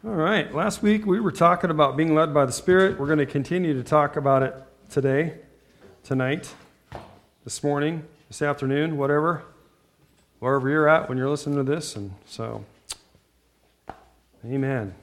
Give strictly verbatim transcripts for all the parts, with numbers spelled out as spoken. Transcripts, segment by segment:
All right. Last week we were talking about being led by the Spirit. We're going to continue to talk about it today, tonight, this morning, this afternoon, whatever, wherever you're at when you're listening to this. And so, amen.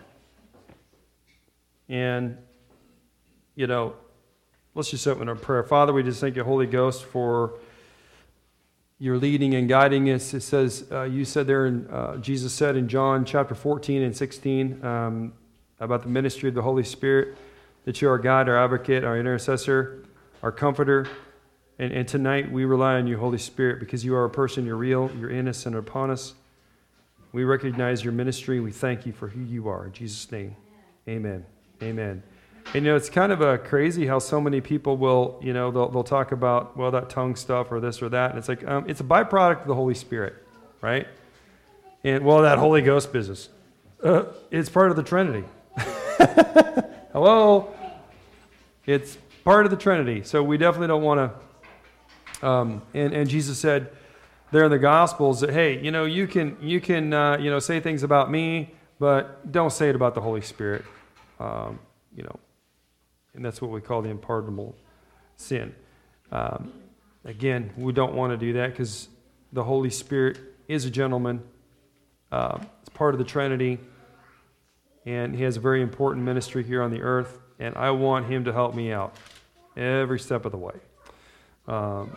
And, you know, let's just open up prayer. Father, we just thank you, Holy Ghost, for your leading and guiding us. It says, uh, you said there, in, uh, Jesus said in John chapter fourteen and sixteen um, about the ministry of the Holy Spirit, that you are our guide, our advocate, our intercessor, our comforter. And, and tonight we rely on you, Holy Spirit, because you are a person, you're real, you're innocent upon us. We recognize your ministry. We thank you for who you are. In Jesus' name, amen. Amen. And, you know, it's kind of a crazy how so many people will, you know, they'll, they'll talk about, well, that tongue stuff or this or that. And it's like, um, it's a byproduct of the Holy Spirit, right? And, well, that Holy Ghost business. Uh, it's part of the Trinity. Hello? It's part of the Trinity. So we definitely don't want to, um, and, and Jesus said there in the Gospels that, hey, you know, you can, you can, uh, you know, say things about me, but don't say it about the Holy Spirit. Um, you know, and that's what we call the unpardonable sin. Um, again, we don't want to do that because the Holy Spirit is a gentleman. Uh, it's part of the Trinity, and he has a very important ministry here on the earth, and I want him to help me out every step of the way. Um,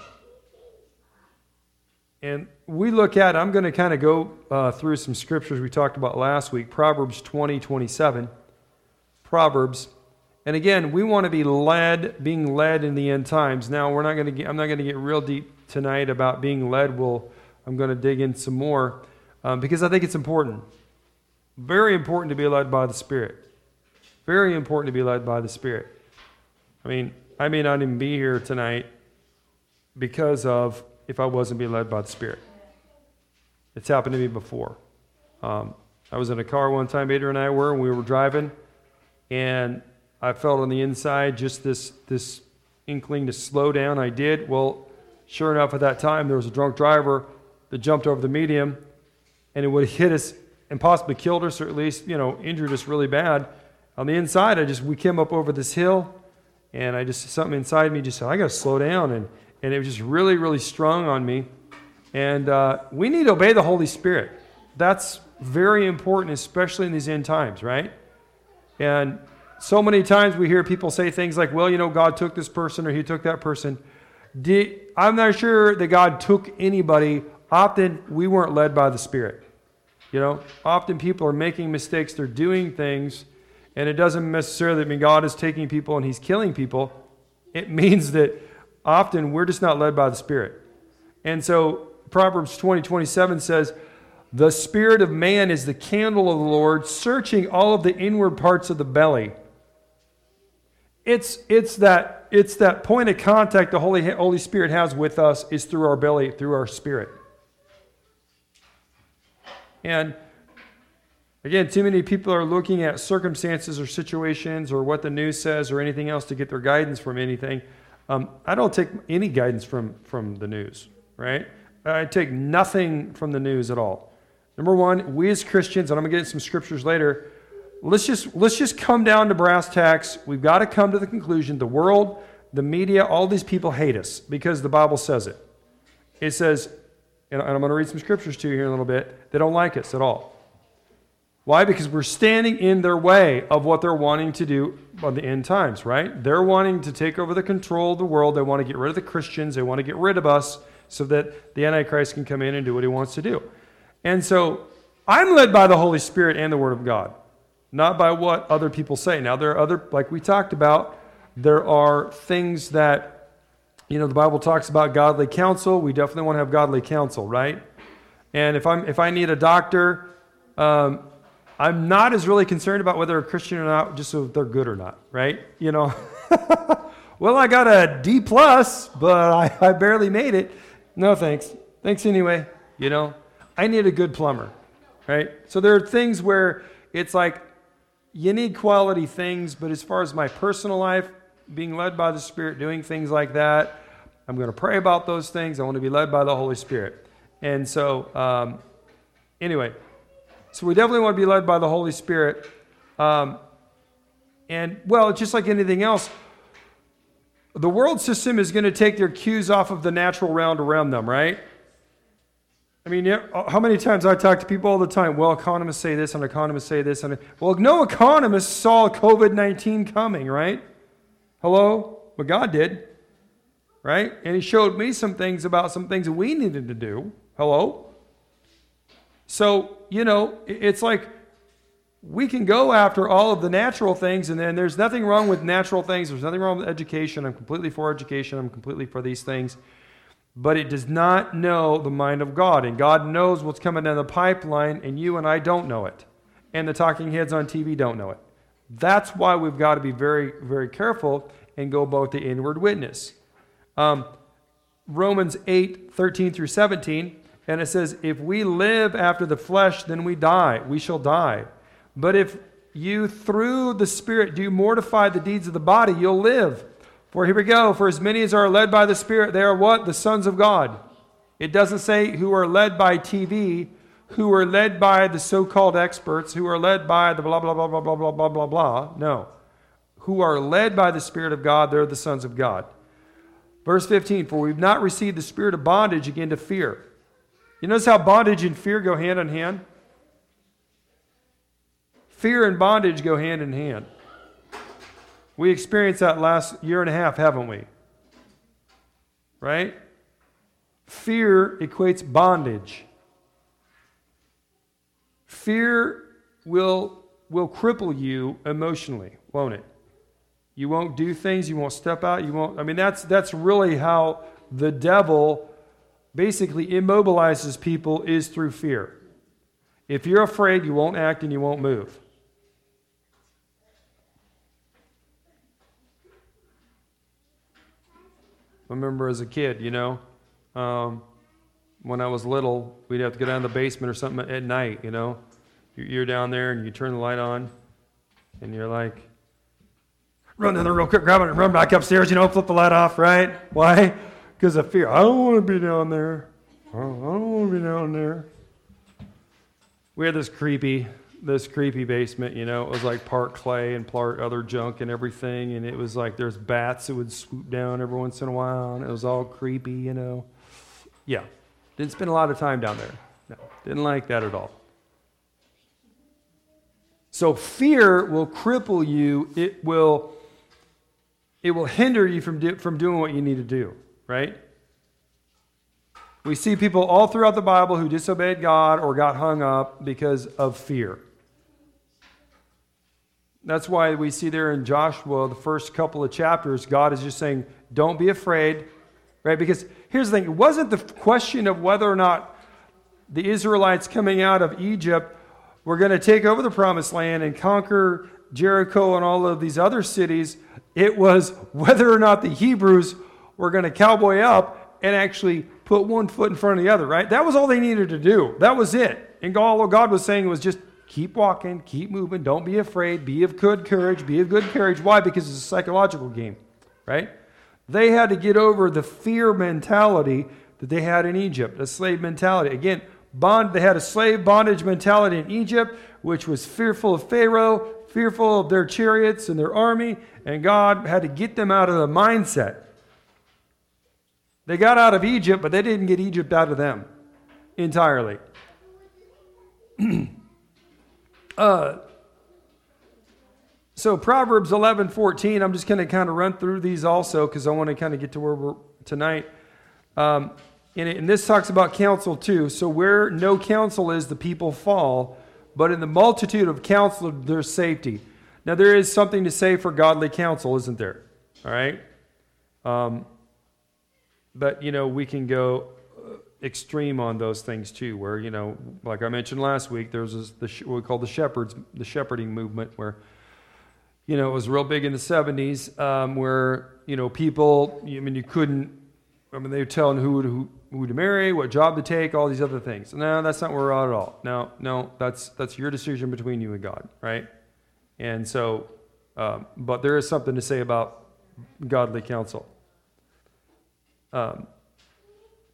and we look at, I'm going to kind of go uh, through some scriptures we talked about last week, Proverbs twenty, twenty-seven. Proverbs. And again, we want to be led, being led in the end times. Now, we're not going to get, I'm not going to get real deep tonight about being led. We'll, I'm going to dig in some more um, because I think it's important. Very important to be led by the Spirit. Very important to be led by the Spirit. I mean, I may not even be here tonight because of if I wasn't being led by the Spirit. It's happened to me before. Um, I was in a car one time, Adrian and I were, and we were driving, and I felt on the inside just this this inkling to slow down. I did. Well, sure enough, at that time, there was a drunk driver that jumped over the median, and it would have hit us and possibly killed us, or at least, you know, injured us really bad. On the inside, I just we came up over this hill, and I just something inside me just said, I got to slow down, and and it was just really, really strong on me. And uh, we need to obey the Holy Spirit. That's very important, especially in these end times, right? And so many times we hear people say things like, well, you know, God took this person or he took that person. Did, I'm not sure that God took anybody. Often we weren't led by the Spirit. You know, often people are making mistakes. They're doing things, and it doesn't necessarily mean God is taking people and he's killing people. It means that often we're just not led by the Spirit. And so Proverbs twenty, twenty-seven says, the spirit of man is the candle of the Lord, searching all of the inward parts of the belly. It's it's that it's that point of contact the Holy Holy Spirit has with us is through our belly, through our spirit. And again, too many people are looking at circumstances or situations or what the news says or anything else to get their guidance from anything. Um, I don't take any guidance from, from the news, right? I take nothing from the news at all. Number one, we as Christians, and I'm going to get into some scriptures later, Let's just let's just come down to brass tacks. We've got to come to the conclusion. The world, the media, all these people hate us because the Bible says it. It says, and I'm going to read some scriptures to you here in a little bit, they don't like us at all. Why? Because we're standing in their way of what they're wanting to do on the end times, right? They're wanting to take over the control of the world. They want to get rid of the Christians. They want to get rid of us so that the Antichrist can come in and do what he wants to do. And so I'm led by the Holy Spirit and the Word of God. Not by what other people say. Now, there are other, like we talked about, there are things that, you know, the Bible talks about godly counsel. We definitely want to have godly counsel, right? And if I'm if I need a doctor, um, I'm not as really concerned about whether they're a Christian or not, just so they're good or not, right? You know, well, I got a D plus, but I, I barely made it. No, thanks. Thanks anyway. You know, I need a good plumber, right? So there are things where it's like, you need quality things, but as far as my personal life, being led by the Spirit, doing things like that, I'm going to pray about those things. I want to be led by the Holy Spirit. And so, um, anyway, so we definitely want to be led by the Holy Spirit. Um, and, well, just like anything else, the world system is going to take their cues off of the natural realm around them, right? I mean, how many times I talk to people all the time, well, economists say this and economists say this. And well, no economist saw covid nineteen coming, right? Hello? But God did, right? And he showed me some things about some things that we needed to do. Hello? So, you know, it's like we can go after all of the natural things, and then there's nothing wrong with natural things. There's nothing wrong with education. I'm completely for education. I'm completely for these things. But it does not know the mind of God. And God knows what's coming down the pipeline, and you and I don't know it. And the talking heads on T V don't know it. That's why we've got to be very, very careful and go about the inward witness. Um, Romans eight, thirteen through seventeen, and it says, if we live after the flesh, then we die. We shall die. But if you through the Spirit do mortify the deeds of the body, you'll live. For here we go. For as many as are led by the Spirit, they are what? The sons of God. It doesn't say who are led by T V, who are led by the so-called experts, who are led by the blah, blah, blah, blah, blah, blah, blah, blah, blah. No. Who are led by the Spirit of God, they're the sons of God. Verse fifteen, for we've not received the spirit of bondage again to fear. You notice how bondage and fear go hand in hand? Fear and bondage go hand in hand. We experienced that last year and a half, haven't we? Right? Fear equates bondage. Fear will, will cripple you emotionally, won't it? You won't do things, you won't step out, you won't... I mean, that's that's really how the devil basically immobilizes people, is through fear. If you're afraid, you won't act and you won't move. I remember as a kid, you know, um, when I was little, we'd have to go down to the basement or something at night, you know. You're down there and you turn the light on and you're like, run down there real quick, grab it and run back upstairs, you know, flip the light off, right? Why? Because of fear. I don't want to be down there. I don't want to be down there. We had this creepy, this creepy basement, you know. It was like part clay and part other junk and everything. And it was like there's bats that would swoop down every once in a while. And it was all creepy, you know. Yeah. Didn't spend a lot of time down there. No, didn't like that at all. So fear will cripple you. It will, it will hinder you from do, from doing what you need to do, right? We see people all throughout the Bible who disobeyed God or got hung up because of fear. That's why we see there in Joshua, the first couple of chapters, God is just saying, don't be afraid, right? Because here's the thing, it wasn't the question of whether or not the Israelites coming out of Egypt were going to take over the promised land and conquer Jericho and all of these other cities. It was whether or not the Hebrews were going to cowboy up and actually put one foot in front of the other, right? That was all they needed to do. That was it. And all God was saying was just keep walking, keep moving, don't be afraid, be of good courage, be of good courage. Why? Because it's a psychological game, right? They had to get over the fear mentality that they had in Egypt, a slave mentality. Again, bond. They had a slave bondage mentality in Egypt, which was fearful of Pharaoh, fearful of their chariots and their army, and God had to get them out of the mindset. They got out of Egypt, but they didn't get Egypt out of them entirely. uh, so Proverbs eleven fourteen, I'm just going to kind of run through these also because I want to kind of get to where we're tonight. Um, and, it, and this talks about counsel too. So where no counsel is, the people fall, but in the multitude of counsel, there's safety. Now there is something to say for godly counsel, isn't there? All right? Um, but, you know, we can go extreme on those things too, where, you know, like I mentioned last week, there's this, the, what we call the shepherds, the shepherding movement, where, you know, it was real big in the seventies, um, where, you know, people, I mean, you couldn't, I mean, they were telling who, who, who to marry, what job to take, all these other things. No, that's not where we're at at all. No, no, that's that's your decision between you and God, right? And so, um, but there is something to say about godly counsel. Um,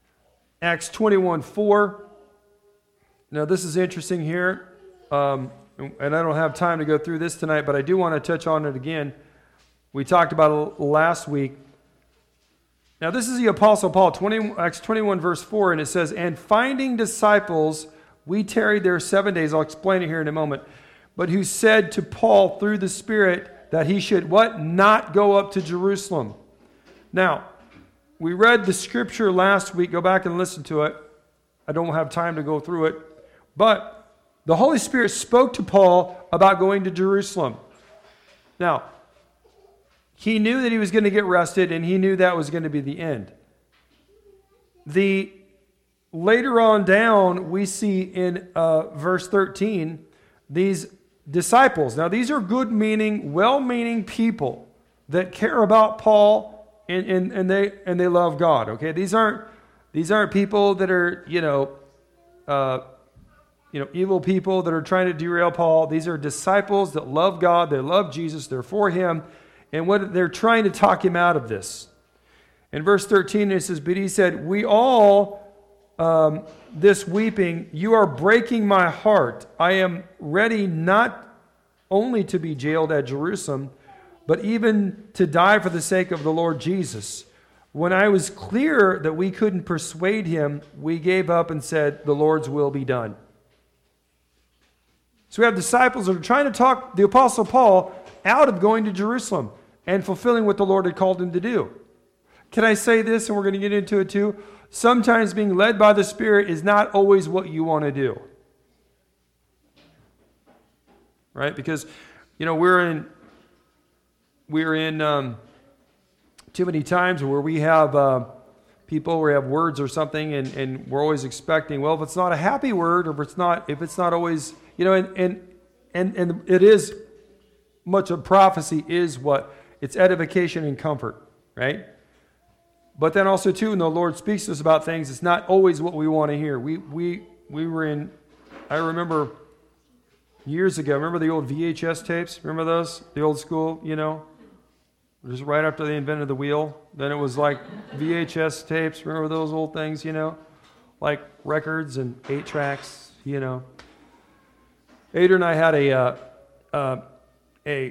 Acts twenty-one four. Now, this is interesting here. Um, and I don't have time to go through this tonight, but I do want to touch on it again. We talked about it last week. Now, this is the Apostle Paul, twenty, Acts twenty-one, verse four, and it says, "And finding disciples, we tarried there seven days." I'll explain it here in a moment. "But who said to Paul through the Spirit that he should," what? "Not go up to Jerusalem." Now, we read the scripture last week. Go back and listen to it. I don't have time to go through it. But the Holy Spirit spoke to Paul about going to Jerusalem. Now, he knew that he was going to get arrested, and he knew that was going to be the end. The later on down, we see in uh, verse thirteen, these disciples. Now, these are good-meaning, well-meaning people that care about Paul, and, and, and they and they love God. Okay, these aren't these aren't people that are you know, uh, you know, evil people that are trying to derail Paul. These are disciples that love God. They love Jesus. They're for Him. And what they're trying to talk him out of this. In verse thirteen, it says, "But he said, we all, um, this weeping, you are breaking my heart. I am ready not only to be jailed at Jerusalem, but even to die for the sake of the Lord Jesus. When I was clear that we couldn't persuade him, we gave up and said, the Lord's will be done." So we have disciples that are trying to talk the Apostle Paul out of going to Jerusalem and fulfilling what the Lord had called him to do. Can I say this, and we're going to get into it too? Sometimes being led by the Spirit is not always what you want to do. Right? Because, you know, we're in, we're in um, too many times where we have uh, people, where we have words or something, and, and we're always expecting, well, if it's not a happy word, or if it's not, if it's not always, you know, and and and, and it is, much of prophecy is what? It's edification and comfort, right? But then also too, when the Lord speaks to us about things, it's not always what we want to hear. We we we were in, I remember years ago, remember the old V H S tapes? Remember those? The old school, you know? Just right after they invented the wheel. Then it was like V H S tapes. Remember those old things, you know? Like records and eight tracks, you know? Ada and I had a uh, uh, a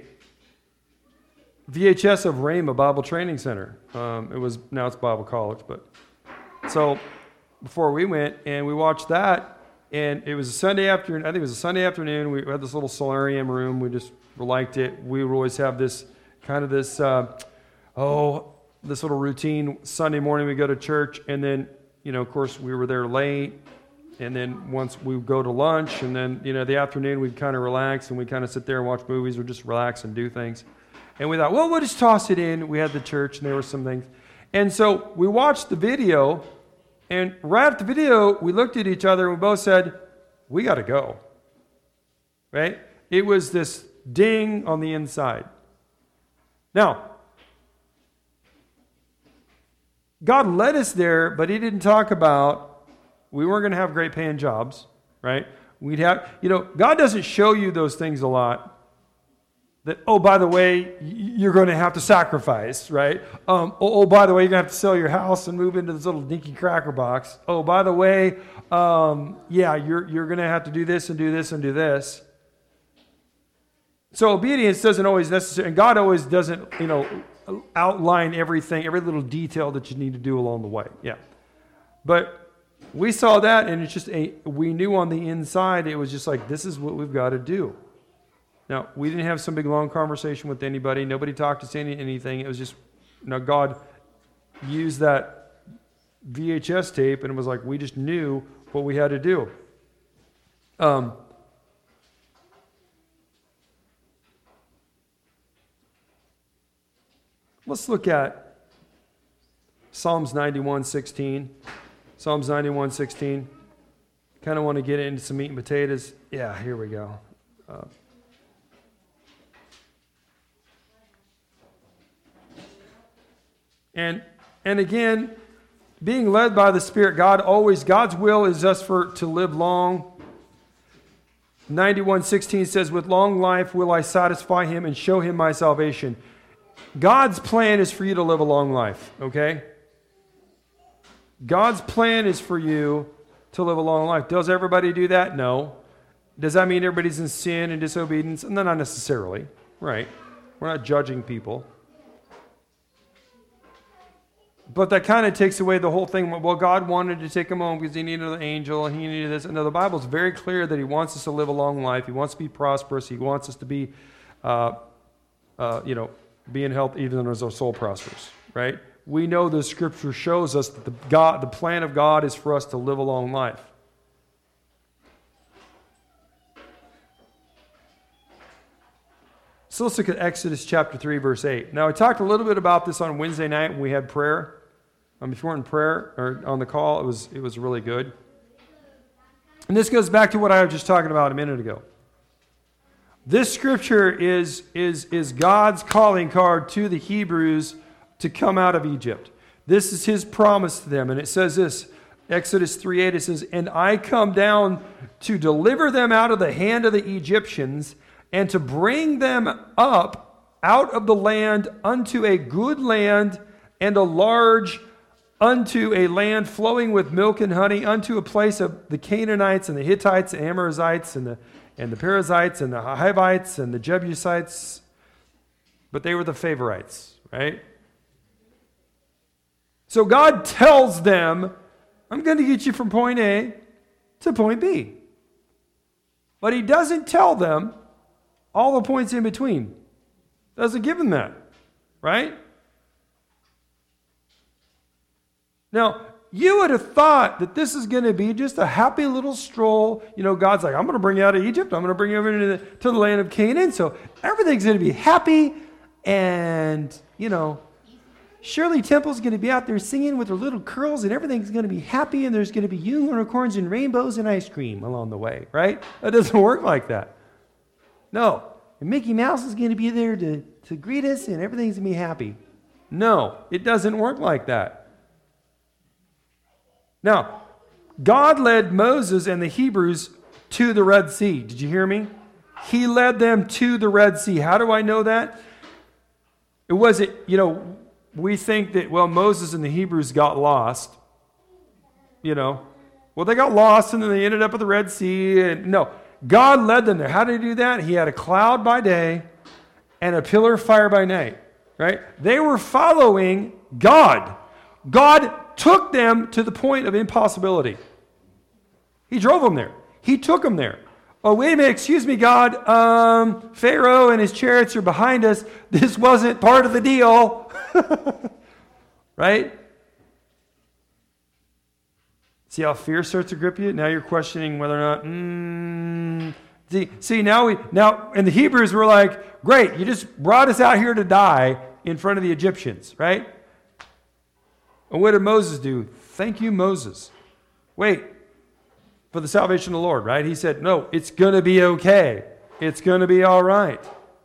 V H S of Rhema Bible Training Center. Um, it was now it's Bible College, but so before we went and we watched that, and it was a Sunday afternoon. I think it was a Sunday afternoon. We had this little solarium room. We just liked it. We would always have this kind of this uh, oh this little routine. Sunday morning we go to church, and then you know of course we were there late. And then once we would go to lunch, and then, you know, the afternoon we'd kind of relax, and we'd kind of sit there and watch movies or just relax and do things. And we thought, well, we'll just toss it in. We had the church, and there were some things. And so we watched the video, and right after the video, we looked at each other, and we both said, we got to go. Right? It was this ding on the inside. Now, God led us there, but He didn't talk about we weren't going to have great paying jobs, right? We'd have, you know, God doesn't show you those things a lot. That, oh, by the way, you're going to have to sacrifice, right? Um, oh, oh, by the way, you're going to have to sell your house and move into this little dinky cracker box. Oh, by the way, um, yeah, you're you're going to have to do this and do this and do this. So obedience doesn't always necessarily, and God always doesn't, you know, outline everything, every little detail that you need to do along the way. Yeah, but we saw that, and it's just a, we knew on the inside, it was just like, this is what we've got to do. Now, we didn't have some big long conversation with anybody. Nobody talked us into anything. It was just, you know, God used that V H S tape, and it was like, we just knew what we had to do. Um, let's look at Psalms ninety-one sixteen. Psalms ninety-one sixteen. Kind of want to get into some meat and potatoes. Yeah, here we go. Uh, and and again, being led by the Spirit, God always, God's will is us for to live long. ninety-one sixteen says, with long life will I satisfy him and show him my salvation. God's plan is for you to live a long life, okay? God's plan is for you to live a long life. Does everybody do that? No. Does that mean everybody's in sin and disobedience? No, not necessarily, right? We're not judging people. But that kind of takes away the whole thing. Well, God wanted to take him home because he needed an angel and he needed this. No, the Bible's very clear that he wants us to live a long life. He wants to be prosperous. He wants us to be, uh, uh, you know, be in health even as our soul prospers, right? We know the Scripture shows us that the God, the plan of God is for us to live a long life. So let's look at Exodus chapter three, verse eight. Now, I talked a little bit about this on Wednesday night when we had prayer. Um, if you weren't in prayer or on the call, it was it was really good. And this goes back to what I was just talking about a minute ago. This scripture is, is, is God's calling card to the Hebrews to come out of Egypt. This is his promise to them. And it says this, Exodus three eight, it says, "And I come down to deliver them out of the hand of the Egyptians, and to bring them up out of the land unto a good land and a large, unto a land flowing with milk and honey, unto a place of the Canaanites and the Hittites, the Amorites and the and the Perizzites and the Hivites and the Jebusites." But they were the favorites, right? So God tells them, I'm going to get you from point A to point B. But he doesn't tell them all the points in between. Doesn't give them that, right? Now, you would have thought that this is going to be just a happy little stroll. You know, God's like, I'm going to bring you out of Egypt. I'm going to bring you over into the, to the land of Canaan. So everything's going to be happy. And, you know, Shirley Temple's going to be out there singing with her little curls, and everything's going to be happy, and there's going to be unicorns and rainbows and ice cream along the way, right? That doesn't work like that. No. And Mickey Mouse is going to be there to, to greet us, and everything's going to be happy. No, it doesn't work like that. Now, God led Moses and the Hebrews to the Red Sea. Did you hear me? He led them to the Red Sea. How do I know that? It wasn't, you know, we think that, well, Moses and the Hebrews got lost. You know, well, they got lost and then they ended up at the Red Sea. And no, God led them there. How did he do that? He had a cloud by day and a pillar of fire by night, right? They were following God. God took them to the point of impossibility. He drove them there. He took them there. Oh, wait a minute, excuse me, God. Um, Pharaoh and his chariots are behind us. This wasn't part of the deal. Right? See how fear starts to grip you? Now you're questioning whether or not, mm, see, see, now we, now, and the Hebrews were like, great, you just brought us out here to die in front of the Egyptians, right? And what did Moses do? Thank you, Moses. Wait, for the salvation of the Lord, right? He said, no, it's going to be okay. It's going to be all right.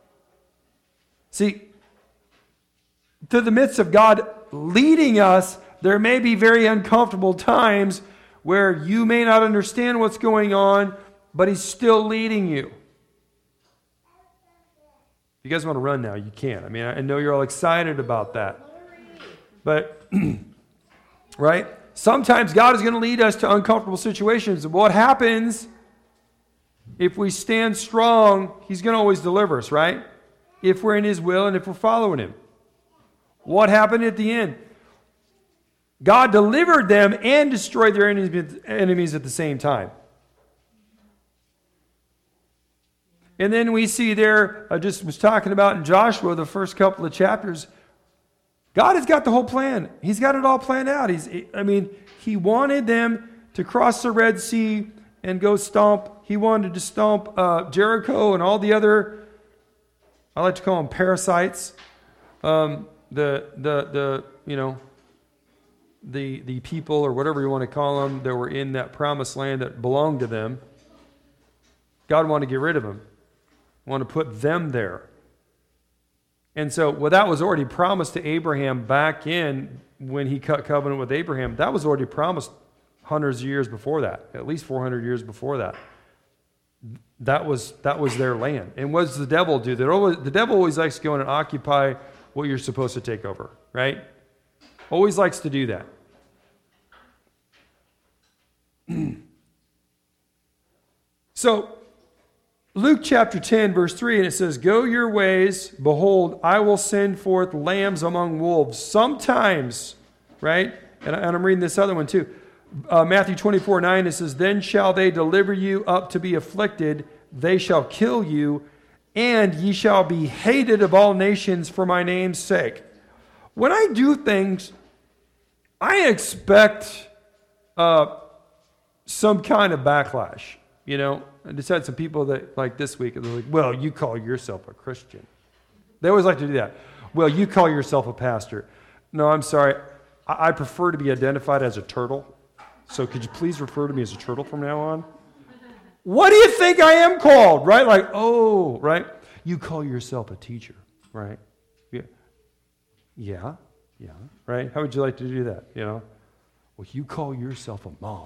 See, to the midst of God leading us, there may be very uncomfortable times where you may not understand what's going on, but he's still leading you. If you guys want to run now, you can. I mean, I know you're all excited about that. But, right? Sometimes God is going to lead us to uncomfortable situations. And what happens if we stand strong? He's going to always deliver us, right? If we're in his will and if we're following him. What happened at the end? God delivered them and destroyed their enemies at the same time. And then we see there, I just was talking about in Joshua, the first couple of chapters, God has got the whole plan. He's got it all planned out. He's, I mean, he wanted them to cross the Red Sea and go stomp. He wanted to stomp uh, Jericho and all the other, I like to call them parasites. Um, the, the, the, you know, the, the people or whatever you want to call them that were in that promised land that belonged to them. God wanted to get rid of them. Wanted to put them there. And so, well, that was already promised to Abraham back in when he cut covenant with Abraham. That was already promised hundreds of years before that, at least four hundred years before that. That was that was their land. And what does the devil do? The devil always likes to go in and occupy what you're supposed to take over, right? Always likes to do that. So, Luke chapter ten, verse three, and it says, "Go your ways, behold, I will send forth lambs among wolves." Sometimes, right? And, and I'm reading this other one too. Uh, Matthew twenty-four, nine, it says, "Then shall they deliver you up to be afflicted, they shall kill you, and ye shall be hated of all nations for my name's sake." When I do things, I expect uh, some kind of backlash, you know. I just had some people that, like this week, they're like, "Well, you call yourself a Christian." They always like to do that. "Well, you call yourself a pastor." No, I'm sorry. I, I prefer to be identified as a turtle. So could you please refer to me as a turtle from now on? What do you think I am called, right? Like, oh, right? You call yourself a teacher, right? Yeah. Yeah, yeah, right? How would you like to do that, you know? Well, you call yourself a mom.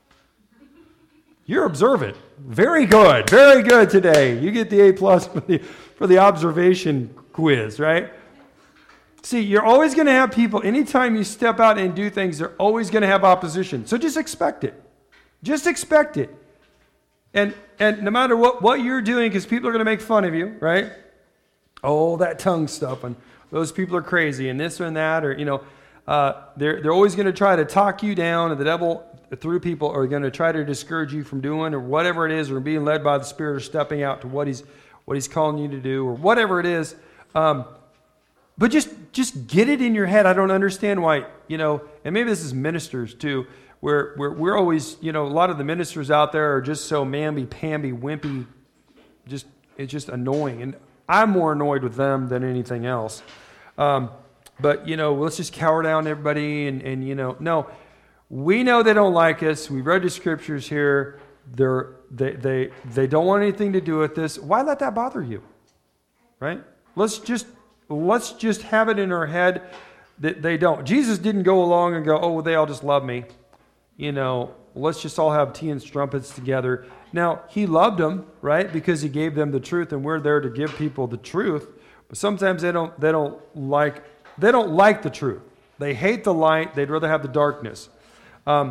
You're observant. Very good. Very good today. You get the A plus for the, for the observation quiz, right? See, you're always going to have people, anytime you step out and do things, they're always going to have opposition. So just expect it. Just expect it. And and no matter what, what you're doing, because people are going to make fun of you, right? Oh, that tongue stuff, and those people are crazy, and this and that, or, you know, uh, they're, they're always going to try to talk you down, and the devil, through people, are going to try to discourage you from doing, or whatever it is, or being led by the Spirit, or stepping out to what he's, what he's calling you to do, or whatever it is. Um, But just just get it in your head. I don't understand why, you know, and maybe this is ministers too, where where we're always, you know, a lot of the ministers out there are just so mamby-pamby, wimpy, just it's just annoying. And I'm more annoyed with them than anything else. Um, but, you know, let's just cower down everybody and, and, you know, no. We know they don't like us. We've read the scriptures here. They're, they, they, they don't want anything to do with this. Why let that bother you? Right? Let's just... Let's just have it in our head that they don't. Jesus didn't go along and go, "Oh, well, they all just love me. You know, let's just all have tea and strumpets together." Now, he loved them, right? Because he gave them the truth, and we're there to give people the truth. But sometimes they don't they don't like they don't like the truth. They hate the light. They'd rather have the darkness. Um,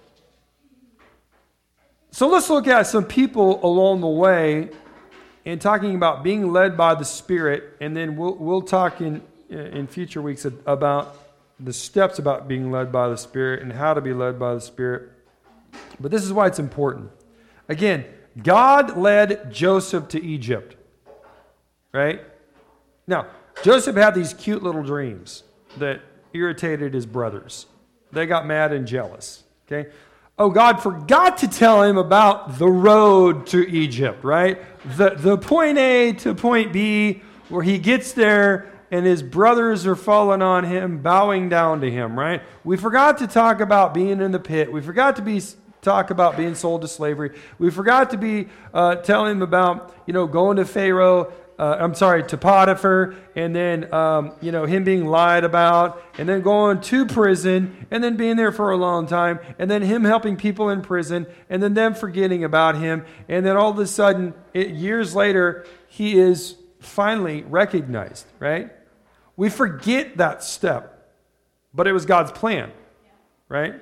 so let's look at some people along the way and talking about being led by the Spirit, and then we'll we'll talk in in future weeks about the steps about being led by the Spirit and how to be led by the Spirit. But this is why it's important. Again, God led Joseph to Egypt, right? Now, Joseph had these cute little dreams that irritated his brothers. They got mad and jealous, okay? Oh, God forgot to tell him about the road to Egypt, right? The, the point A to point B, where he gets there and his brothers are falling on him, bowing down to him, right? We forgot to talk about being in the pit. We forgot to be talk about being sold to slavery. We forgot to be uh, telling him about, you know, going to Pharaoh, Uh, I'm sorry, to Potiphar, and then, um, you know, him being lied about, and then going to prison, and then being there for a long time, and then him helping people in prison, and then them forgetting about him, and then all of a sudden, it, years later, he is finally recognized, right? We forget that step, but it was God's plan, right?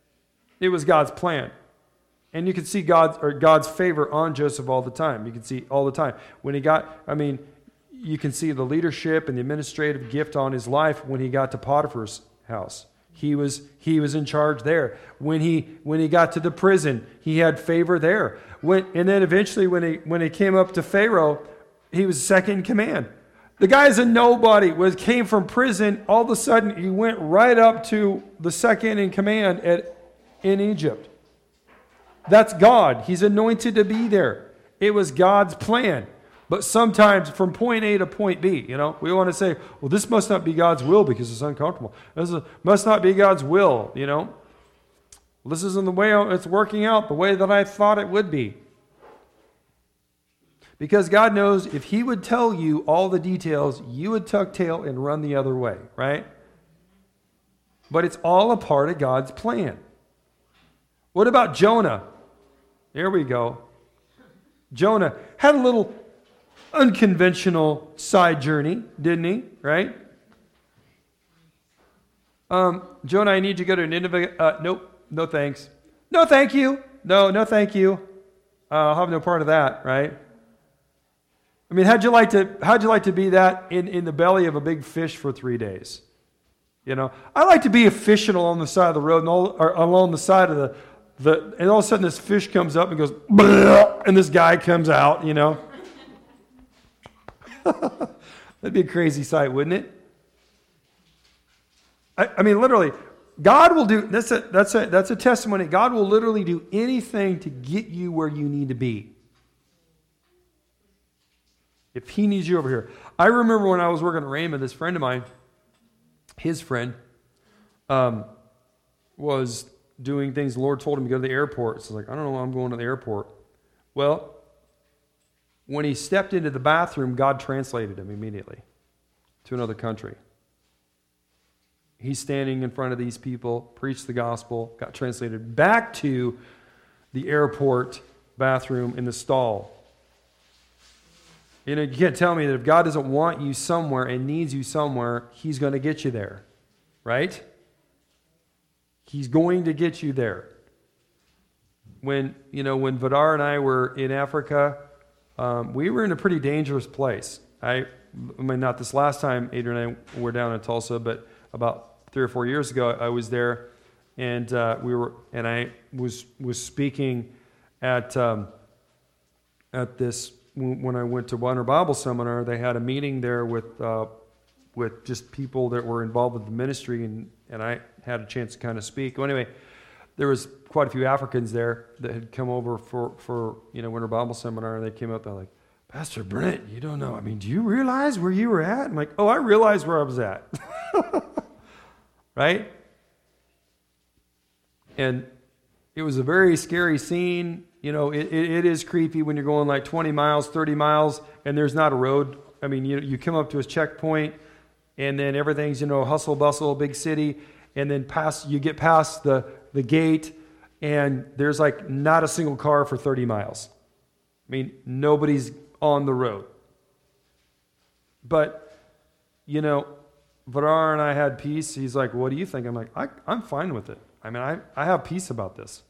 It was God's plan. And you can see God's or God's favor on Joseph all the time. You can see all the time. When he got, I mean, you can see the leadership and the administrative gift on his life when he got to Potiphar's house. He was he was in charge there. When he when he got to the prison, he had favor there. When and then eventually when he when he came up to Pharaoh, he was second in command. The guy's a nobody. Was came from prison. All of a sudden, he went right up to the second in command at in Egypt. That's God. He's anointed to be there. It was God's plan. But sometimes from point A to point B, you know, we want to say, well, this must not be God's will because it's uncomfortable. This is, must not be God's will, you know. Well, this isn't the way it's working out the way that I thought it would be. Because God knows if he would tell you all the details, you would tuck tail and run the other way, right? But it's all a part of God's plan. What about Jonah? There we go. Jonah had a little unconventional side journey, didn't he? Right? Um, Jonah, I need you to go to Nineveh. Uh, nope, no thanks. No thank you. No, no thank you. Uh, I'll have no part of that, right? I mean, how'd you like to how'd you like to be that in, in the belly of a big fish for three days? You know, I like to be a fish along the side of the road and all, or along the side of the, the and all of a sudden this fish comes up and goes, and this guy comes out, you know. That'd be a crazy sight, wouldn't it? I, I mean, literally, God will do, that's a, that's, a, that's a testimony. God will literally do anything to get you where you need to be. If he needs you over here. I remember when I was working at Raymond, this friend of mine, his friend, um, was doing things the Lord told him to go to the airport. So like, I don't know why I'm going to the airport. Well, when he stepped into the bathroom, God translated him immediately to another country. He's standing in front of these people, preached the gospel, got translated back to the airport bathroom in the stall. You know, you can't tell me that if God doesn't want you somewhere and needs you somewhere, he's going to get you there, right? He's going to get you there. When, you know, when Vidar and I were in Africa, um, we were in a pretty dangerous place. I, I mean, not this last time Adrian and I were down in Tulsa, but about three or four years ago, I was there, and uh, we were, and I was was speaking at um, at this when I went to Wonder Bible Seminar. They had a meeting there with uh, with just people that were involved with the ministry, and and I had a chance to kind of speak. Well, anyway, there was quite a few Africans there that had come over for for you know Winter Bible Seminar, and they came up. They're like, Pastor Brent, you don't know. I mean, do you realize where you were at? I'm like, oh, I realized where I was at. Right? And it was a very scary scene. You know, it, it, it is creepy when you're going like twenty miles, thirty miles, and there's not a road. I mean, you you come up to a checkpoint, and then everything's, you know, hustle, bustle, big city, and then past, you get past the, the gate, and there's like not a single car for thirty miles. I mean, nobody's on the road. But, you know, Vidar and I had peace. He's like, what do you think? I'm like, I, I'm fine with it. I mean, I, I have peace about this.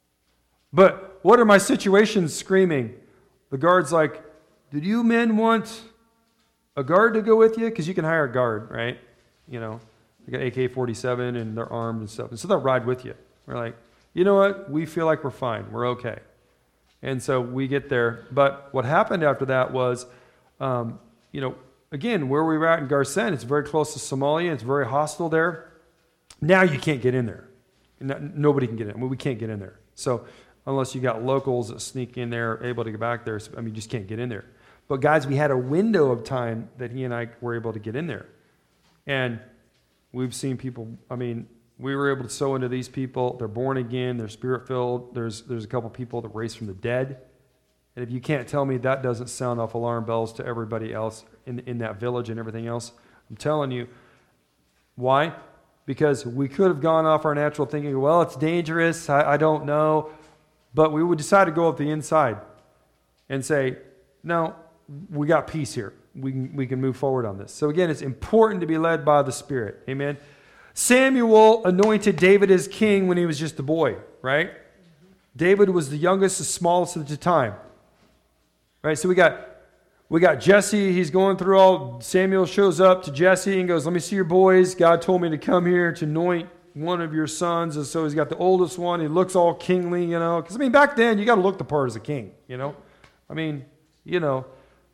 But what are my situations screaming? The guard's like, did you men want a guard to go with you? Because you can hire a guard, right? You know, they got A K forty-seven and they're armed and stuff. And so they'll ride with you. We're like, you know what? We feel like we're fine. We're okay. And so we get there. But what happened after that was, um, you know, again, where we were at in Garsen, it's very close to Somalia. It's very hostile there. Now you can't get in there. Nobody can get in. I mean, we can't get in there. So unless you got locals that sneak in there, able to get back there, I mean, you just can't get in there. But guys, we had a window of time that he and I were able to get in there. And we've seen people, I mean, we were able to sow into these people. They're born again. They're spirit-filled. There's there's a couple people that raised from the dead. And if you can't tell me that doesn't sound off alarm bells to everybody else in, in that village and everything else, I'm telling you. Why? Because we could have gone off our natural thinking, well, it's dangerous, I, I don't know. But we would decide to go up the inside and say, no, we got peace here. We can, we can move forward on this. So again, it's important to be led by the Spirit. Amen. Samuel anointed David as king when he was just a boy, right? David was the youngest, the smallest at the time. Right, so we got we got Jesse. He's going through all. Samuel shows up to Jesse and goes, "Let me see your boys. God told me to come here to anoint one of your sons." And so he's got the oldest one. He looks all kingly, you know. Because I mean, back then you got to look the part as a king, you know. I mean, you know,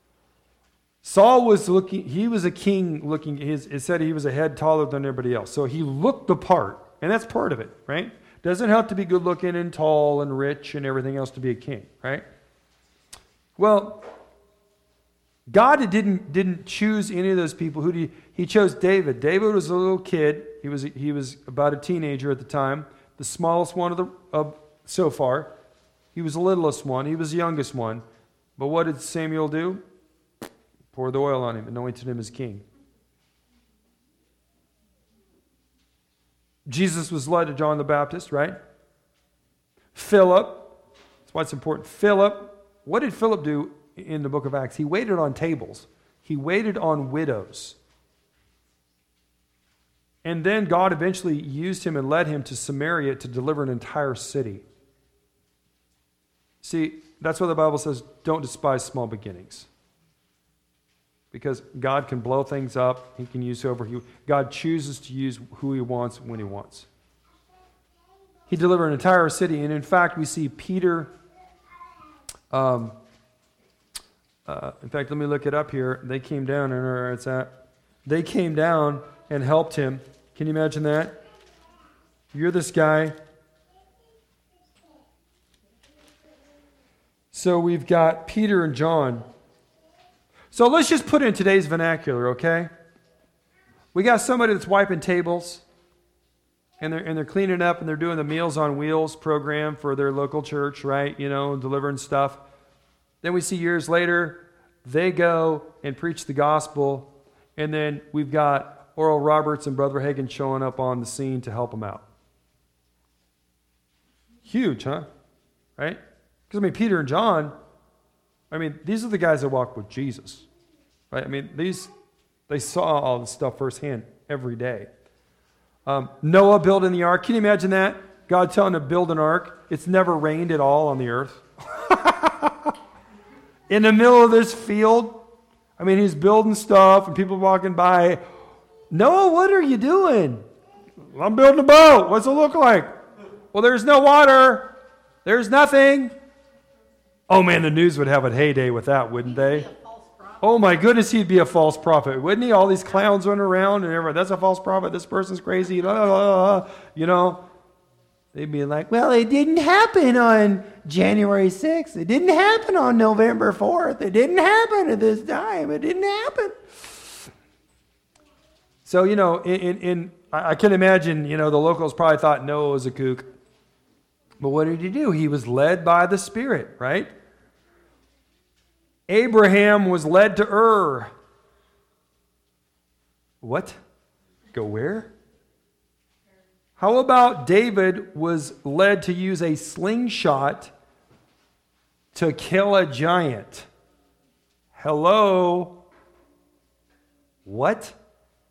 Saul was looking. He was a king looking. His it said he was a head taller than everybody else, so he looked the part, and that's part of it, right? Doesn't have to be good looking and tall and rich and everything else to be a king, right? Well, God didn't didn't choose any of those people. Who did he, he chose David. David was a little kid. He was he was about a teenager at the time, the smallest one of the of so far. He was the littlest one. He was the youngest one. But what did Samuel do? Poured the oil on him, anointed him as king. Jesus was led to John the Baptist, right? Philip. That's why it's important. Philip. What did Philip do in the book of Acts? He waited on tables. He waited on widows. And then God eventually used him and led him to Samaria to deliver an entire city. See, that's what the Bible says, don't despise small beginnings. Because God can blow things up. He can use whoever he... God chooses to use who he wants when he wants. He delivered an entire city. And in fact, we see Peter... Um, uh, in fact, let me look it up here. They came down, and where it's at. They came down and helped him. Can you imagine that? You're this guy. So we've got Peter and John. So let's just put it in today's vernacular, okay? We got somebody that's wiping tables, and they're and they're cleaning up, and they're doing the Meals on Wheels program for their local church, right? You know, delivering stuff. Then we see years later, they go and preach the gospel, and then we've got Oral Roberts and Brother Hagin showing up on the scene to help them out. Huge, huh? Right? Because, I mean, Peter and John, I mean, these are the guys that walked with Jesus. Right? I mean, these, they saw all this stuff firsthand every day. Um, Noah building the ark. Can you imagine that? God telling him to build an ark. It's never rained at all on the earth. In the middle of this field. I mean, he's building stuff and people walking by. Noah, what are you doing? I'm building a boat. What's it look like? Well, there's no water. There's nothing. Oh, man, the news would have a heyday with that, wouldn't they? Oh, my goodness, he'd be a false prophet, wouldn't he? All these clowns running around and everyone, that's a false prophet. This person's crazy. Blah, blah, blah. You know, they'd be like, well, it didn't happen on January sixth. It didn't happen on November fourth. It didn't happen at this time. It didn't happen. So, you know, in, in, in I can imagine, you know, the locals probably thought Noah was a kook. But what did he do? He was led by the Spirit, right? Abraham was led to Ur. What? Go where? How about David was led to use a slingshot to kill a giant? Hello? What?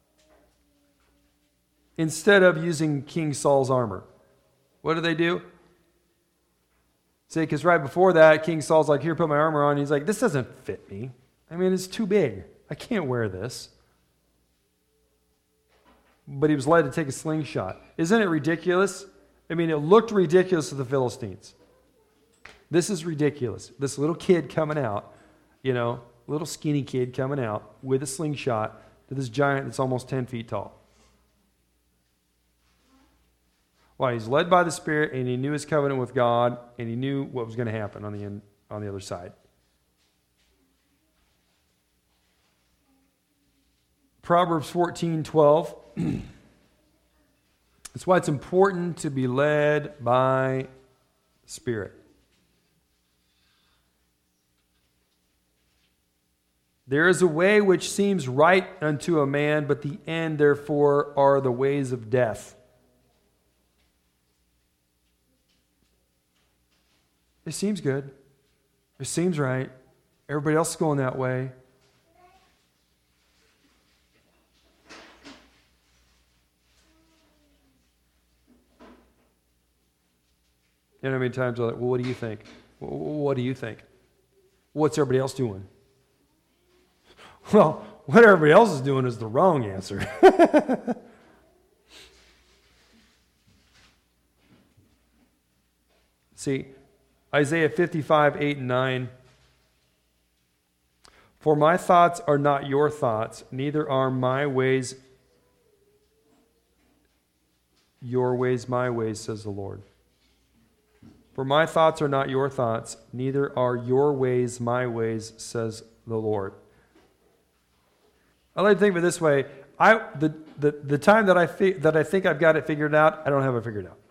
Instead of using King Saul's armor. What do they do? See, because right before that, King Saul's like, here, put my armor on. He's like, this doesn't fit me. I mean, it's too big. I can't wear this. But he was led to take a slingshot. Isn't it ridiculous? I mean, it looked ridiculous to the Philistines. This is ridiculous. This little kid coming out, you know, little skinny kid coming out with a slingshot to this giant that's almost ten feet tall. Why? He's led by the Spirit, and he knew his covenant with God, and he knew what was going to happen on the end, on the other side. Proverbs fourteen twelve. That's why it's important to be led by Spirit. There is a way which seems right unto a man, but the end, therefore, are the ways of death. It seems good. It seems right. Everybody else is going that way. You know how many times I'm like, well, what do you think? What do you think? What's everybody else doing? Well, what everybody else is doing is the wrong answer. See, Isaiah fifty-five, eight and nine. For my thoughts are not your thoughts, neither are my ways your ways, my ways, says the Lord. For my thoughts are not your thoughts, neither are your ways my ways, says the Lord. I like to think of it this way. I the the, the time that I fi- that I think I've got it figured out, I don't have it figured out.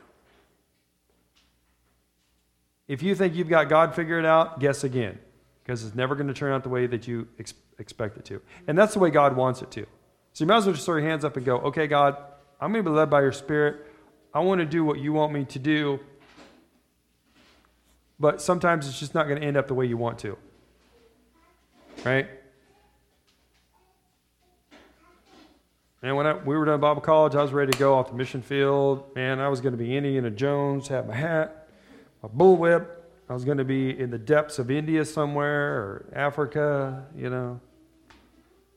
If you think you've got God figured out, guess again, because it's never going to turn out the way that you ex- expect it to. And that's the way God wants it to. So you might as well just throw your hands up and go, okay, God, I'm going to be led by your Spirit. I want to do what you want me to do. But sometimes it's just not going to end up the way you want to. Right? And when I, we were done at Bible college, I was ready to go off the mission field. Man, I was going to be Indiana Jones, have my hat, my bullwhip. I was going to be in the depths of India somewhere or Africa, you know.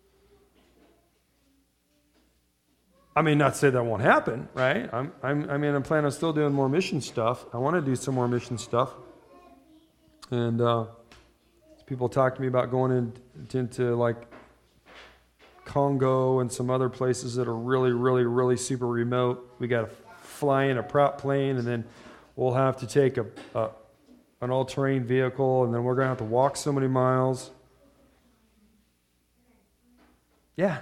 I mean, not to say that won't happen, right? I'm, I'm, I mean, I'm planning on still doing more mission stuff. I want to do some more mission stuff. And uh, people talk to me about going in, into like Congo and some other places that are really, really, really super remote. We got to fly in a prop plane, and then we'll have to take a, a an all-terrain vehicle, and then we're going to have to walk so many miles. Yeah.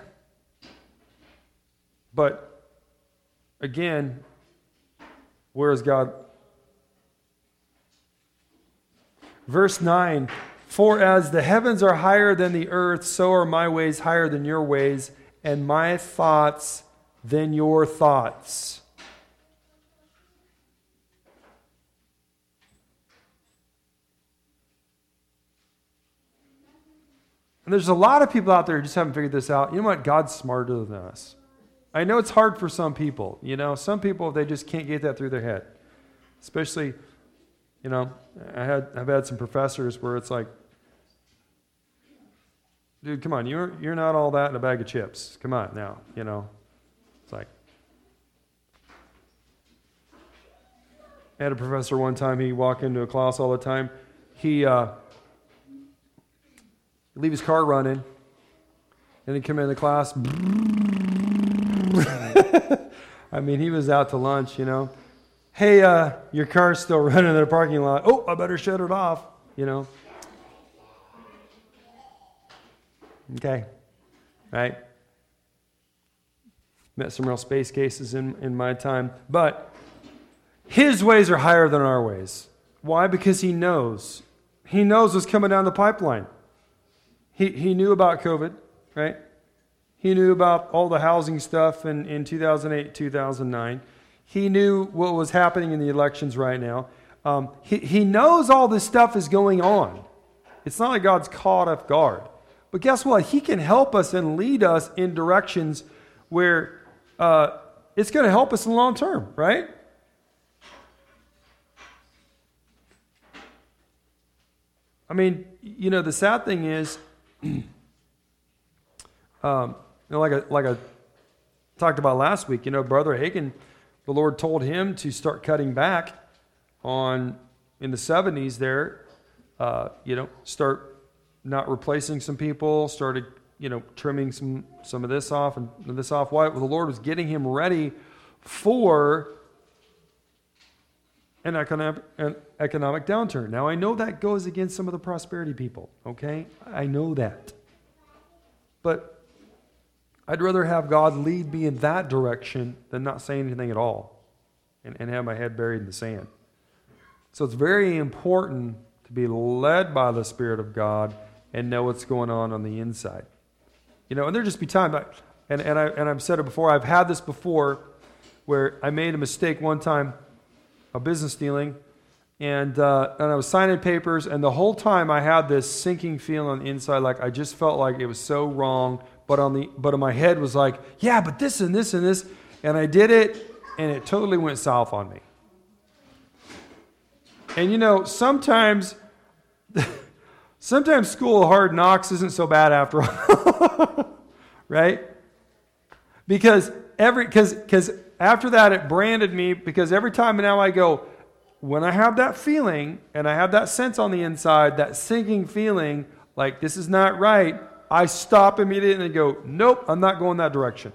But, again, where is God? Verse nine, for as the heavens are higher than the earth, so are my ways higher than your ways, and my thoughts than your thoughts. And there's a lot of people out there who just haven't figured this out. You know what? God's smarter than us. I know it's hard for some people. You know, some people, they just can't get that through their head. Especially, you know, I had, I've had some professors where it's like, dude, come on, you're, you're not all that in a bag of chips. Come on now, you know. It's like, I had a professor one time, he'd walk into a class all the time. He, uh, he'd leave his car running, and he'd come into class. I mean, he was out to lunch, you know. Hey, uh, your car's still running in the parking lot. Oh, I better shut it off, you know. Okay, right? Met some real space cases in, in my time. But his ways are higher than our ways. Why? Because he knows. He knows what's coming down the pipeline. He, he knew about COVID, right? He knew about all the housing stuff in, in two thousand eight, two thousand nine. He knew what was happening in the elections right now. Um, he, he knows all this stuff is going on. It's not like God's caught off guard. But guess what? He can help us and lead us in directions where uh, it's going to help us in the long term, right? I mean, you know, the sad thing is, um, you know, like I, like I talked about last week, you know, Brother Hagin, the Lord told him to start cutting back on, in the seventies there, uh, you know, start not replacing some people, started, you know, trimming some, some of this off and this off. Why? Well, the Lord was getting him ready for an economic, an economic downturn. Now, I know that goes against some of the prosperity people, okay? I know that. But I'd rather have God lead me in that direction than not say anything at all and, and have my head buried in the sand. So it's very important to be led by the Spirit of God and know what's going on on the inside. You know, and there'll just be time, I, and, and, I, and I've said it before, I've had this before where I made a mistake one time, a business dealing, and uh, and I was signing papers, and the whole time I had this sinking feeling on the inside, like I just felt like it was so wrong, but on the but in my head was like, yeah, but this and this and this, and I did it, and it totally went south on me. And you know, sometimes, sometimes School of Hard Knocks isn't so bad after all, right? Because every because because after that it branded me, because every time now I go, when I have that feeling and I have that sense on the inside, that sinking feeling, like this is not right, I stop immediately and go, nope, I'm not going that direction.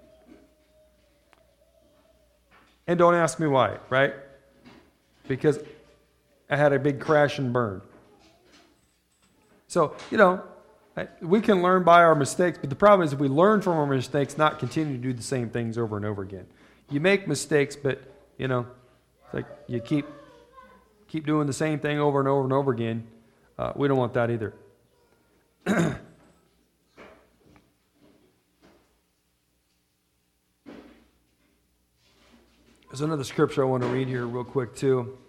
And don't ask me why, right? Because I had a big crash and burn. So, you know, we can learn by our mistakes, but the problem is if we learn from our mistakes, not continue to do the same things over and over again. You make mistakes, but, you know, it's like you keep keep doing the same thing over and over and over again. Uh, we don't want that either. There's another scripture I want to read here real quick too.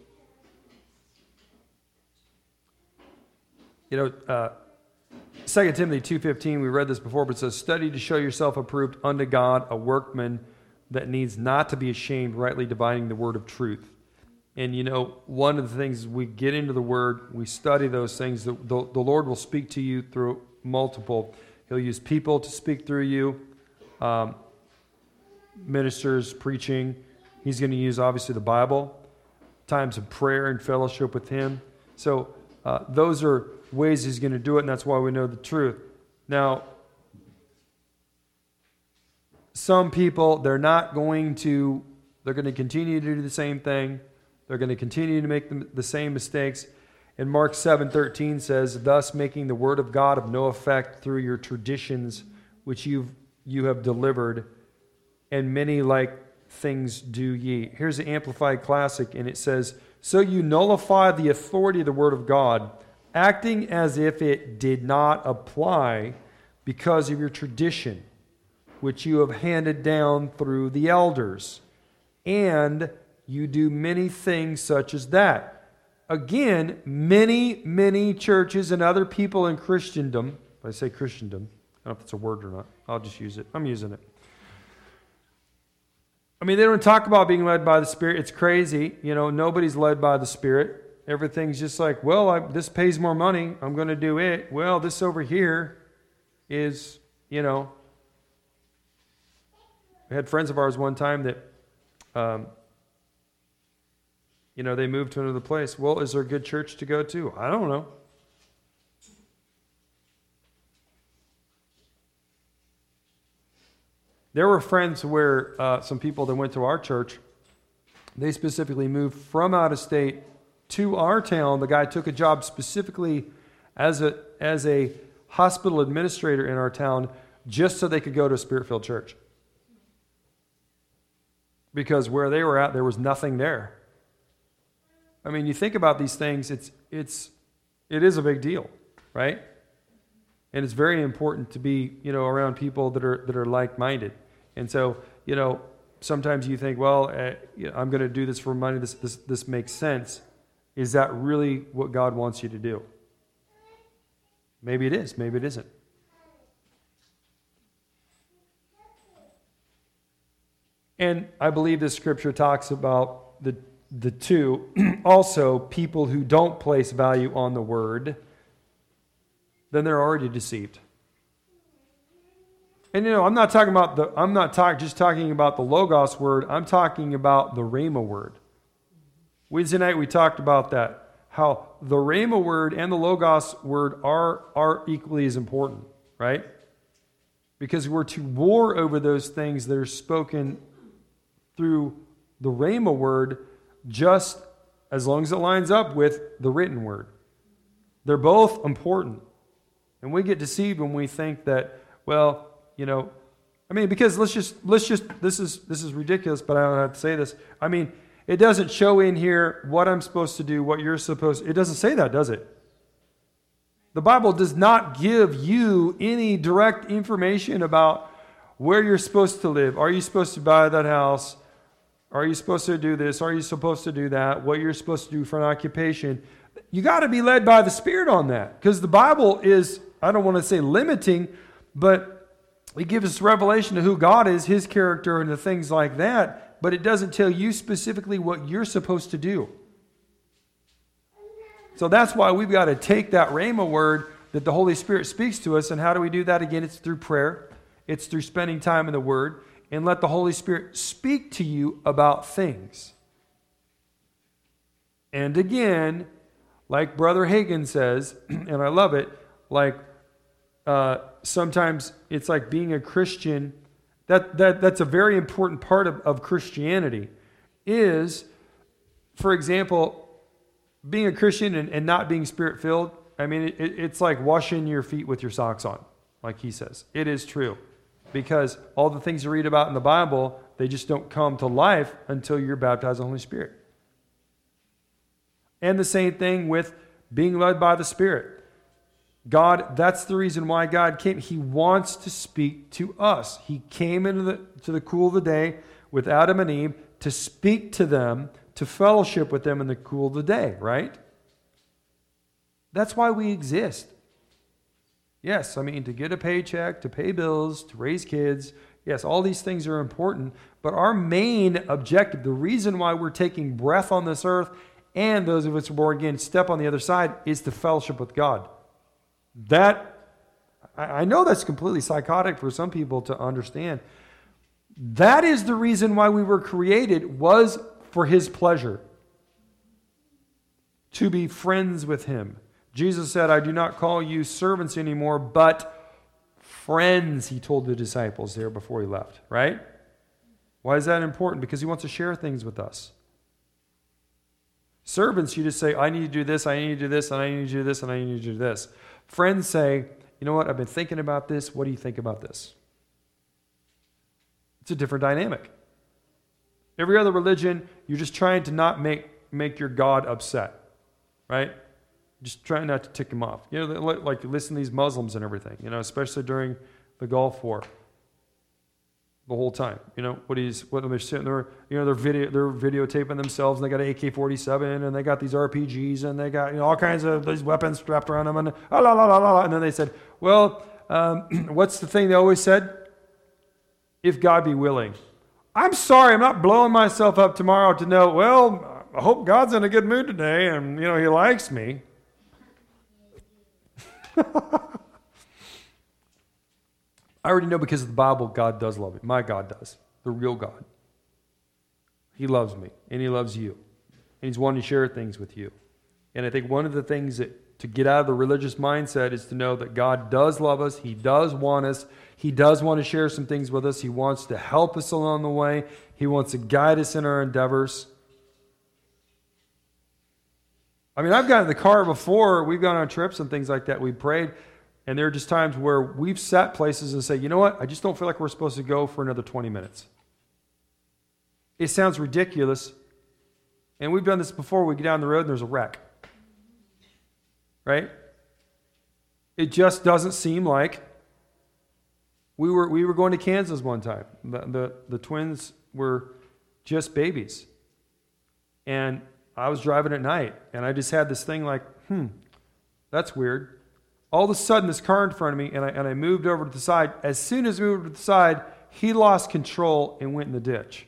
You know, uh, Second Timothy two fifteen, we read this before, but it says, study to show yourself approved unto God, a workman that needs not to be ashamed, rightly dividing the word of truth. And you know, one of the things, we get into the word, we study those things, the, the, the Lord will speak to you through multiple. He'll use people to speak through you. Um, ministers preaching. He's going to use, obviously, the Bible, times of prayer and fellowship with him. So uh, those are ways he's going to do it, and that's why we know the truth. Now, some people, they're not going to, they're going to continue to do the same thing. They're going to continue to make the, the same mistakes. And Mark seven thirteen says, thus making the word of God of no effect through your traditions, which you've, you have delivered, and many like things do ye. Here's the Amplified Classic, and it says, so you nullify the authority of the word of God, acting as if it did not apply because of your tradition, which you have handed down through the elders. And you do many things such as that. Again, many, many churches and other people in Christendom, if I say Christendom, I don't know if it's a word or not, I'll just use it. I'm using it. I mean, they don't talk about being led by the Spirit. It's crazy. You know, nobody's led by the Spirit. Everything's just like, well, I, this pays more money. I'm going to do it. Well, this over here is, you know, we had friends of ours one time that, um, you know, they moved to another place. Well, is there a good church to go to? I don't know. There were friends where uh, some people that went to our church, they specifically moved from out of state to our town. The guy took a job specifically as a as a hospital administrator in our town just so they could go to a Spirit-filled church. Because where they were at, there was nothing there. I mean, you think about these things, it's it's it is a big deal, right? And it's very important to be, you know, around people that are that are like-minded. And so, you know, sometimes you think, well, uh, I'm going to do this for money. This this this makes sense. Is that really what God wants you to do? Maybe it is. Maybe it isn't. And I believe this scripture talks about the the two. Also, people who don't place value on the word, then they're already deceived. And you know, I'm not talking about the I'm not talk, just talking about the Logos word. I'm talking about the Rhema word. Wednesday night we talked about that. How the Rhema word and the Logos word are are equally as important, right? Because we're to war over those things that are spoken through the Rhema word, just as long as it lines up with the written word. They're both important. And we get deceived when we think that, well, you know, I mean, because let's just, let's just, this is, this is ridiculous, but I don't have to say this. I mean, it doesn't show in here what I'm supposed to do, what you're supposed to, it doesn't say that, does it? The Bible does not give you any direct information about where you're supposed to live. Are you supposed to buy that house? Are you supposed to do this? Are you supposed to do that? What you're supposed to do for an occupation? You got to be led by the Spirit on that. Because the Bible is, I don't want to say limiting, but it gives us revelation of who God is, His character, and the things like that. But it doesn't tell you specifically what you're supposed to do. So that's why we've got to take that Rhema word that the Holy Spirit speaks to us. And how do we do that? Again, it's through prayer. It's through spending time in the Word. And let the Holy Spirit speak to you about things. And again, like Brother Hagin says, and I love it, like uh, sometimes it's like being a Christian, that, that that's a very important part of, of Christianity, is, for example, being a Christian and, and not being Spirit-filled. I mean, it, it's like washing your feet with your socks on, like he says. It is true. Because all the things you read about in the Bible, they just don't come to life until you're baptized in the Holy Spirit. And the same thing with being led by the Spirit. God, that's the reason why God came. He wants to speak to us. He came into the, to the cool of the day with Adam and Eve to speak to them, to fellowship with them in the cool of the day, right? That's why we exist. Yes, I mean, to get a paycheck, to pay bills, to raise kids, yes, all these things are important. But our main objective, the reason why we're taking breath on this earth, and those of us who are born again step on the other side, is to fellowship with God. That, I know that's completely psychotic for some people to understand, That is the reason why we were created, was for his pleasure. To be friends with him. Jesus said, I do not call you servants anymore, but friends, he told the disciples there before he left, right? Why is that important? Because he wants to share things with us. Servants, you just say, I need to do this, I need to do this, and I need to do this, and I need to do this. Friends say, you know what, I've been thinking about this, what do you think about this? It's a different dynamic. Every other religion, you're just trying to not make, make your God upset. Right? Just trying not to tick him off. You know, like listen to these Muslims and everything, you know, especially during the Gulf War. The whole time. You know, what he's what they're sitting there, you know, they're video they're videotaping themselves, and they got an A K forty-seven, and they got these R P Gs, and they got, you know, all kinds of these weapons strapped around them, and ah, la, la, la, la, and then they said, well, um, what's the thing they always said? If God be willing. I'm sorry, I'm not blowing myself up tomorrow to know, well, I hope God's in a good mood today, and, you know, he likes me. I already know because of the Bible, God does love me. My God does. The real God. He loves me, and he loves you. And he's wanting to share things with you. And I think one of the things that to get out of the religious mindset is to know that God does love us. He does want us. He does want to share some things with us. He wants to help us along the way. He wants to guide us in our endeavors. I mean, I've gotten in the car before. We've gone on trips and things like that. We prayed. And there are just times where we've sat places and say, you know what? I just don't feel like we're supposed to go for another twenty minutes. It sounds ridiculous. And we've done this before. We get down the road and there's a wreck. Right? It just doesn't seem like. We were we were going to Kansas one time. The, the, the twins were just babies. And I was driving at night. And I just had this thing like, hmm, that's weird. All of a sudden, this car in front of me, and I, and I moved over to the side. As soon as I moved to the side, he lost control and went in the ditch.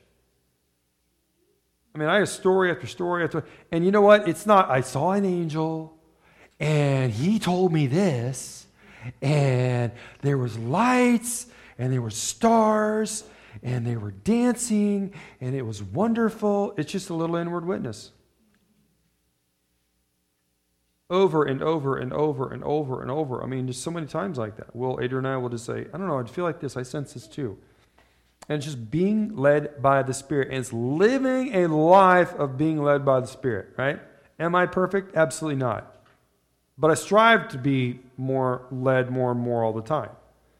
I mean, I have story after story after, and you know what? It's not, I saw an angel, and he told me this, and there was lights, and there were stars, and they were dancing, and it was wonderful. It's just a little inward witness. Over and over and over and over and over. I mean, just so many times like that. Will, Adrian and I will just say, I don't know, I feel like this. I sense this too. And it's just being led by the Spirit. And it's living a life of being led by the Spirit, right? Am I perfect? Absolutely not. But I strive to be more led more and more all the time.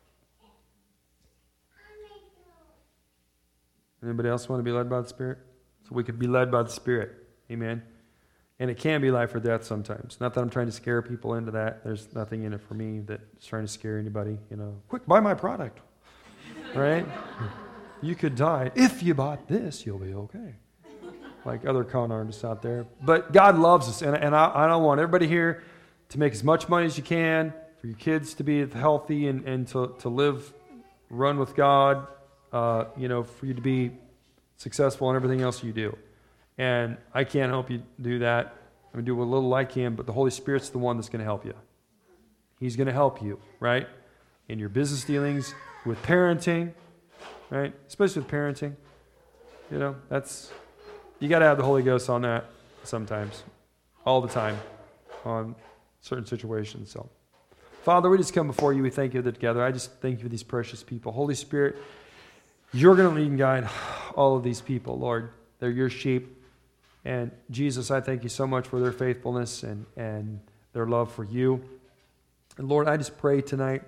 Anybody else want to be led by the Spirit? So we could be led by the Spirit. Amen. And it can be life or death sometimes. Not that I'm trying to scare people into that. There's nothing in it for me that's trying to scare anybody. You know, quick, buy my product. Right? You could die. If you bought this, you'll be okay. Like other con artists out there. But God loves us. And, and I, I don't want everybody here to make as much money as you can, for your kids to be healthy and, and to, to live, run with God, uh, you know, for you to be successful in everything else you do. And I can't help you do that. I'm going to do what little I can, but the Holy Spirit's the one that's going to help you. He's going to help you, right? In your business dealings, with parenting, right? Especially with parenting. You know, that's, you got to have the Holy Ghost on that sometimes. All the time on certain situations. So, Father, we just come before you. We thank you that together. I just thank you for these precious people. Holy Spirit, you're going to lead and guide all of these people, Lord. They're your sheep. And Jesus, I thank you so much for their faithfulness and, and their love for you. And Lord, I just pray tonight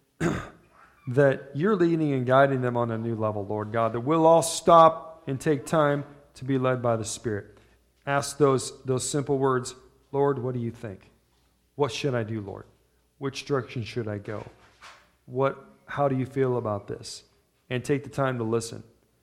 that you're leading and guiding them on a new level, Lord God, that we'll all stop and take time to be led by the Spirit. Ask those, those simple words, Lord, what do you think? What should I do, Lord? Which direction should I go? What? How do you feel about this? And take the time to listen.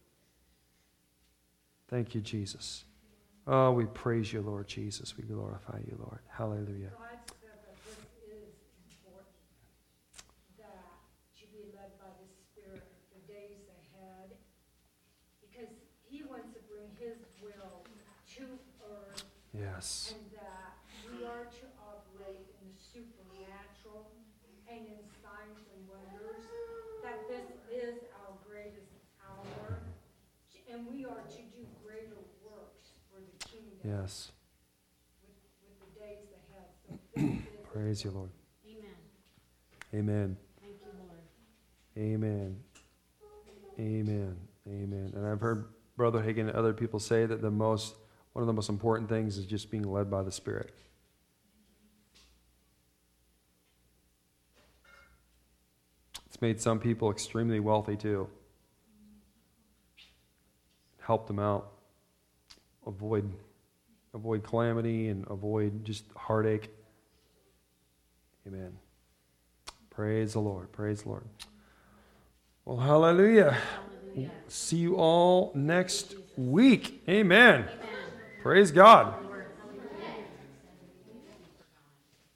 Thank you, Jesus. Oh, we praise you, Lord Jesus. We glorify you, Lord. Hallelujah. God said that this is important, that you be led by the Spirit the days ahead, because he wants to bring his will to earth. Yes. And that we are to operate in the supernatural and in signs and wonders, that this is our greatest hour. And we are to do greater works for the kingdom. Yes. With, with the days ahead. So this is Praise you, Lord. Amen. Amen. Thank you, Lord. Amen. Amen. Amen. And I've heard Brother Hagin and other people say that the most, one of the most important things is just being led by the Spirit. It's made some people extremely wealthy too. Helped them out. Avoid, avoid calamity and avoid just heartache. Amen. Praise the Lord. Praise the Lord. Well, hallelujah. Hallelujah. See you all next week. Amen. Amen. Praise God.